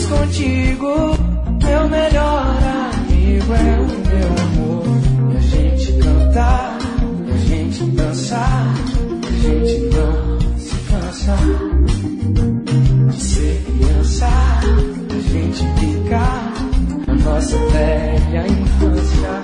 contigo. Meu melhor amigo é o meu amor. E a gente cantar, e a gente dançar, e a gente não se cansa de ser criança, a gente brincar na nossa velha infância.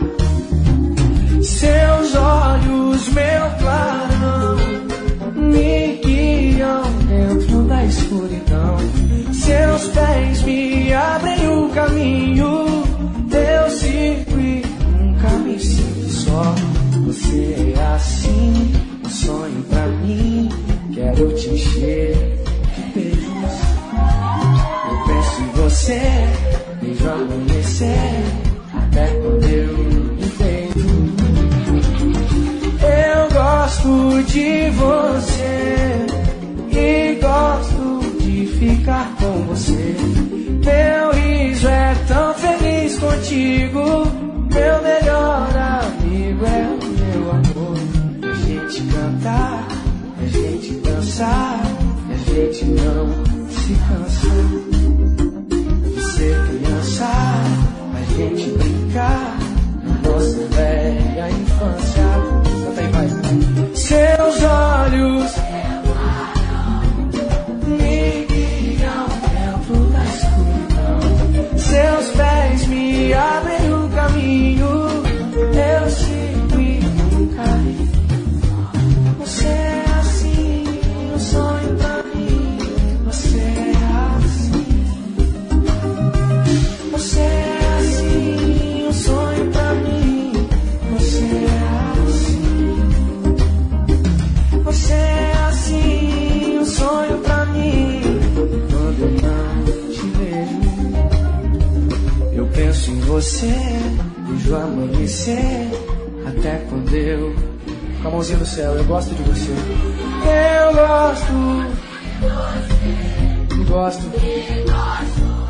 Seus olhos, meu clarão, me guiam dentro da escuridão. Seus pés me abrem o caminho. Eu sigo e nunca me sinto só. Você é assim, um sonho pra mim. Quero te encher de beijos. Eu penso em você, desde o amanhecer até quando eu me vejo. Eu gosto de você e gosto de ficar com você. Meu riso é tão feliz contigo. Meu melhor amigo é o meu amor. A gente cantar, a gente dançar, a gente não se cansa de ser criança, a gente brincar na nossa velha infância. Canta aí, vai. Seus olhos me guiam dentro da escuridão. Seus pés me abrem o caminho. Eu sigo e nunca. Você é assim, um sonho pra mim. Você é assim. Você é assim, um sonho pra mim. Você é assim. Você é assim, um sonho pra mim. Quando eu não te vejo, eu penso em você, desde o amanhecer até quando eu... Com a mãozinha no céu, eu gosto de você. Eu gosto.